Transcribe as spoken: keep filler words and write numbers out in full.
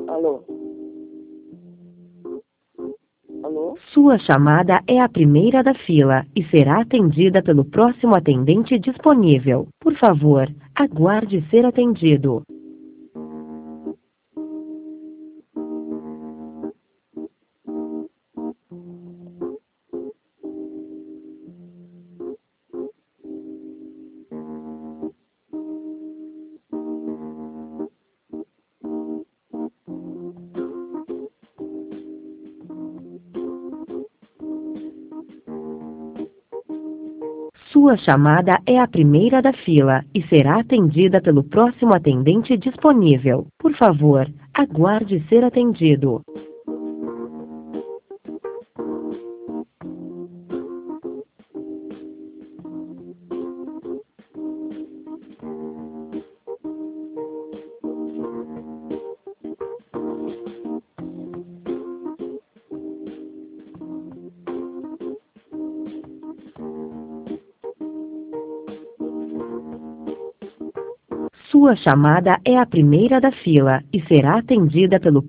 Alô? Alô? Sua chamada é a primeira da fila e será atendida pelo próximo atendente disponível. Por favor, aguarde ser atendido. Sua chamada é a primeira da fila e será atendida pelo próximo atendente disponível. Por favor, aguarde ser atendido. Sua chamada é a primeira da fila e será atendida pelo